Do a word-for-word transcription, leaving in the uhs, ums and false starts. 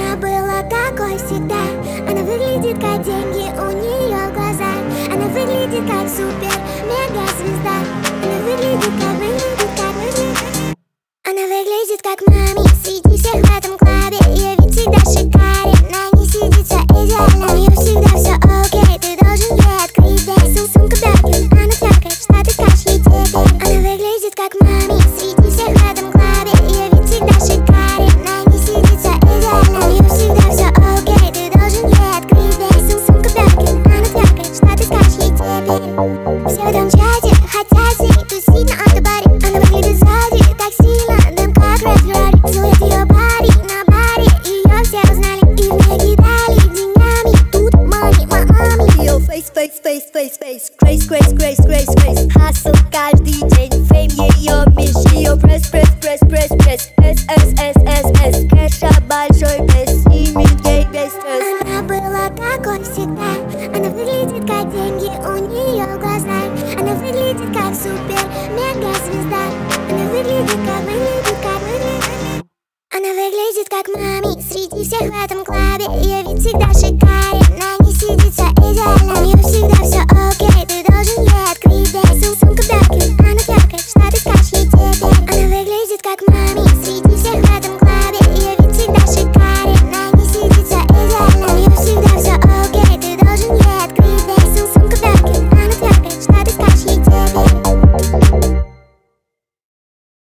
Она была такой всегда. Она выглядит как деньги у нее в глазах. Она выглядит как супер мега звезда. Она выглядит как, выглядит как, выглядит. Она выглядит как маме.